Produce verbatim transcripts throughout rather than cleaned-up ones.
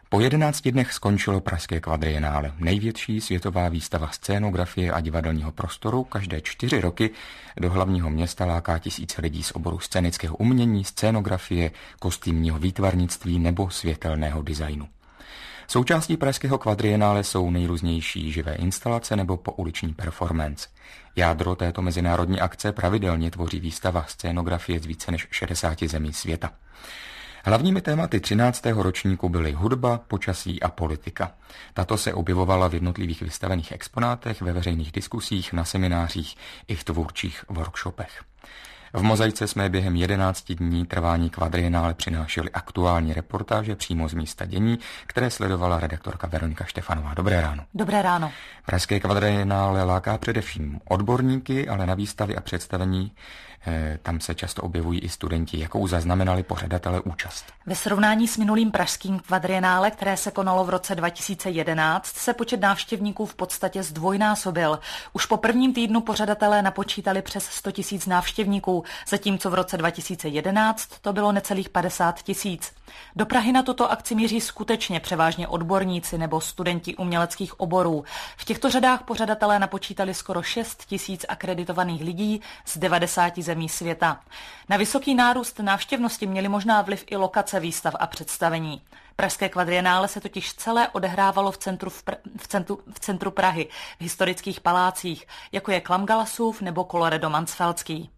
Po jedenácti dnech skončilo pražské kvadrienále, největší světová výstava scénografie a divadelního prostoru. Každé čtyři roky do hlavního města láká tisíce lidí z oboru scénického umění, scénografie, kostýmního výtvarnictví nebo světelného designu. Součástí pražského kvadrienále jsou nejrůznější živé instalace nebo pouliční performance. Jádro této mezinárodní akce pravidelně tvoří výstava scénografie z více než šedesáti zemí světa. Hlavními tématy třináctého ročníku byly hudba, počasí a politika. Tato se objevovala v jednotlivých vystavených exponátech, ve veřejných diskusích, na seminářích i v tvůrčích workshopech. V Mozaice jsme během jedenácti dní trvání kvadrienále přinášeli aktuální reportáže přímo z místa dění, které sledovala redaktorka Veronika Štefanová. Dobré ráno. Dobré ráno. Pražské kvadrienále láká především odborníky, ale na výstavy a představení eh, tam se často objevují i studenti. Jakou zaznamenali pořadatelé účast? Ve srovnání s minulým pražským kvadrienále, které se konalo v roce dva tisíce jedenáct, se počet návštěvníků v podstatě zdvojnásobil. Už po prvním týdnu pořadatelé napočítali přes sto tisíc návštěvníků, zatímco v roce dva tisíce jedenáct to bylo necelých padesát tisíc. Do Prahy na tuto akci míří skutečně převážně odborníci nebo studenti uměleckých oborů. V těchto řadách pořadatelé napočítali skoro šest tisíc akreditovaných lidí z devadesáti zemí světa. Na vysoký nárůst návštěvnosti měly možná vliv i lokace výstav a představení. Pražské kvadrienále se totiž celé odehrávalo v centru, v, pr- v, centru, v centru Prahy, v historických palácích, jako je Klamgalasův nebo Colloredo Mansfeldský.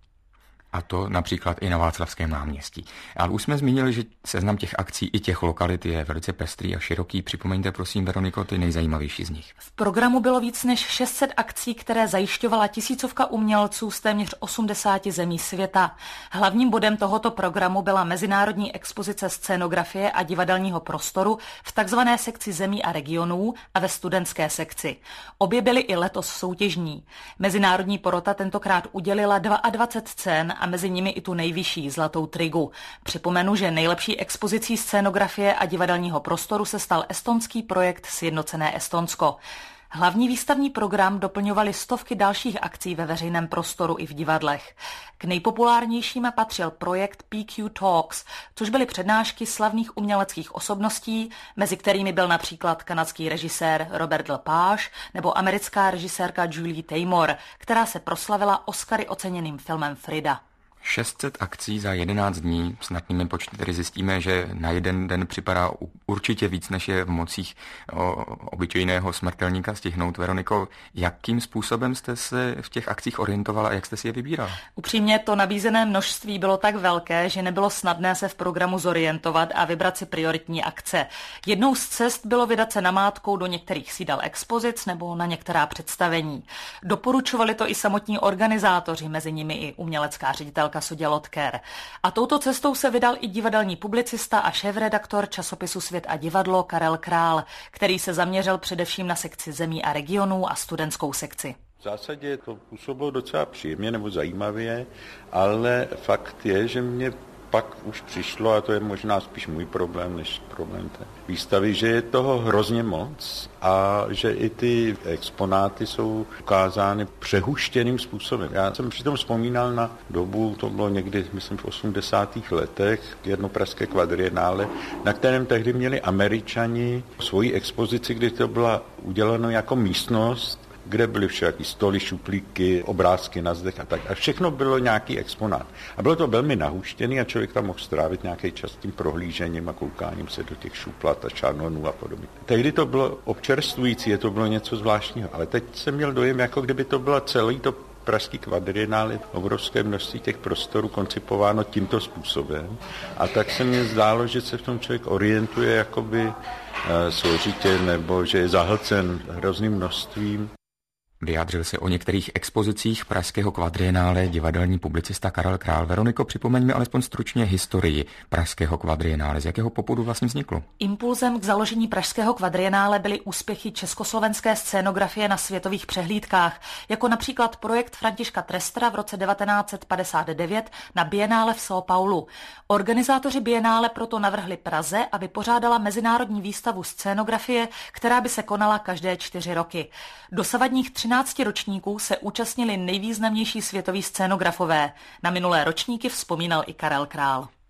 A to například i na Václavském náměstí. Ale už jsme zmínili, že seznam těch akcí i těch lokalit je velice pestrý a široký. Připomeňte prosím, Veroniko, ty nejzajímavější z nich. V programu bylo víc než šest set akcí, které zajišťovala tisícovka umělců z téměř osmdesáti zemí světa. Hlavním bodem tohoto programu byla mezinárodní expozice scénografie a divadelního prostoru v takzvané sekci zemí a regionů a ve studentské sekci. Obě byly i letos soutěžní. Mezinárodní porota tentokrát udělila dvacet dva cen a mezi nimi i tu nejvyšší, zlatou trigu. Připomenu, že nejlepší expozicí scénografie a divadelního prostoru se stal estonský projekt Sjednocené Estonsko. Hlavní výstavní program doplňovaly stovky dalších akcí ve veřejném prostoru i v divadlech. K nejpopulárnějším patřil projekt P Q Talks, což byly přednášky slavných uměleckých osobností, mezi kterými byl například kanadský režisér Robert Lepage nebo americká režisérka Julie Taymor, která se proslavila Oscary oceněným filmem Frida. šest set akcí za jedenáct dní, s snadnými počty tedy zjistíme, že na jeden den připadá určitě víc, než je v mocích obyčejného smrtelníka stihnout. Veroniko, jakým způsobem jste se v těch akcích orientovala a jak jste si je vybírala? Upřímně to nabízené množství bylo tak velké, že nebylo snadné se v programu zorientovat a vybrat si prioritní akce. Jednou z cest bylo vydat se namátkou do některých sídel expozic nebo na některá představení. Doporučovali to i samotní organizátoři, mezi nimi i umělecká ředitelka Sodě Lotker. A touto cestou se vydal i divadelní publicista a šéfredaktor časopisu Svět a divadlo Karel Král, který se zaměřil především na sekci zemí a regionů a studentskou sekci. V zásadě to působilo docela příjemně nebo zajímavě, ale fakt je, že mě pak už přišlo, a to je možná spíš můj problém než problém té výstavy, že je toho hrozně moc a že i ty exponáty jsou ukázány přehuštěným způsobem. Já jsem přitom vzpomínal na dobu, to bylo někdy, myslím, v osmdesátých letech, jedno pražské kvadrienále, na kterém tehdy měli Američani svoji expozici, kdy to byla uděláno jako místnost, kde byly všaký stoly, šuplíky, obrázky na zdech a tak. A všechno bylo nějaký exponát. A bylo to velmi nahuštěný a člověk tam mohl strávit nějaký čas tím prohlížením a koukáním se do těch šuplat a šanonů a podobně. Tehdy to bylo občerstvující, je to bylo něco zvláštního. Ale teď jsem měl dojem, jako kdyby to byla celý to pražský kvadrienále, obrovské množství těch prostorů koncipováno tímto způsobem. A tak se mně zdálo, že se v tom člověk orientuje jakoby e, složitě nebo že je zahlcen hrozným množstvím. Vyjádřil se o některých expozicích pražského kvadrienále divadelní publicista Karel Král. Veroniko, připomeňme alespoň stručně historii pražského kvadrienále. Z jakého popudu vlastně vzniklo? Impulzem k založení pražského kvadrienále byly úspěchy československé scénografie na světových přehlídkách, jako například projekt Františka Trestra v roce devatenáct set padesát devět na Bienále v São Paulu. Organizátoři Bienále proto navrhli Praze, aby pořádala mezinárodní výstavu scénografie, která by se konala každé čtyři roky. Dosavadních třinácti ročníků se účastnili nejvýznamnější světoví scénografové. Na minulé ročníky vzpomínal i Karel Král.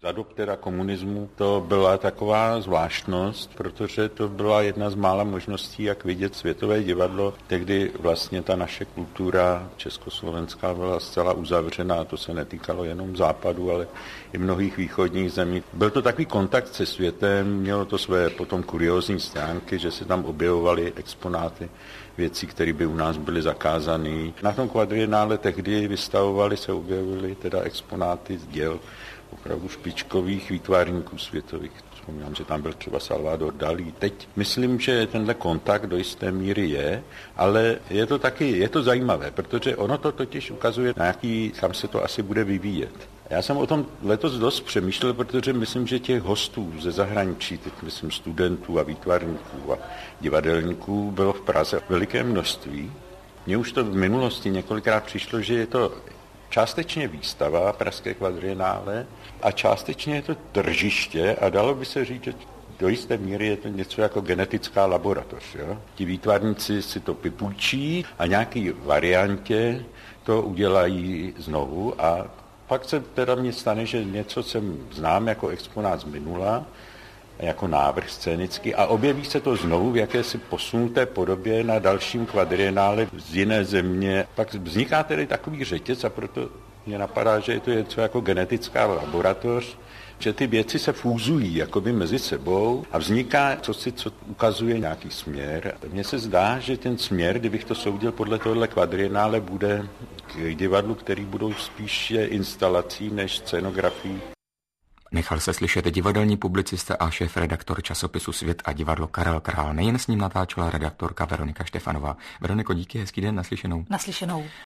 Za dob teda komunismu to byla taková zvláštnost, protože to byla jedna z mála možností, jak vidět světové divadlo. Tehdy vlastně ta naše kultura československá byla zcela uzavřená, to se netýkalo jenom západu, ale i mnohých východních zemí. Byl to takový kontakt se světem, mělo to své potom kuriózní stránky, že se tam objevovaly exponáty, věcí, které by u nás byly zakázané. Na tom kvadrienále tehdy vystavovali, se objevily teda exponáty z děl opravdu špičkových výtvarníků světových. Vzpomínám, že tam byl třeba Salvador Dalí. Teď myslím, že tenhle kontakt do jisté míry je, ale je to taky, je to zajímavé, protože ono to totiž ukazuje na jaký, kam se to asi bude vyvíjet. Já jsem o tom letos dost přemýšlel, protože myslím, že těch hostů ze zahraničí, teď myslím studentů a výtvarníků a divadelníků bylo v Praze veliké množství. Mně už to v minulosti několikrát přišlo, že je to částečně výstava Pražské kvadrienále a částečně je to tržiště a dalo by se říct, že do jisté míry je to něco jako genetická laboratoř. Jo? Ti výtvarníci si to vypůjčí a nějaký variantě to udělají znovu a pak se teda mně stane, že něco jsem znám jako exponát z minula, jako návrh scénický a objeví se to znovu v jakési posunuté podobě na dalším kvadrienále z jiné země. Pak vzniká tedy takový řetěz a proto mě napadá, že je to něco jako genetická laboratoř, že ty věci se fúzují jakoby mezi sebou a vzniká cosi, co ukazuje nějaký směr. Mně se zdá, že ten směr, kdybych to soudil podle tohohle kvadrienále, bude k divadlu, který budou spíše instalací než scénografií. Nechal se slyšet divadelní publicista a šéf-redaktor časopisu Svět a divadlo Karel Král. Nejen s ním natáčela redaktorka Veronika Štefanová. Veroniko, díky, hezký den, naslyšenou. Naslyšenou.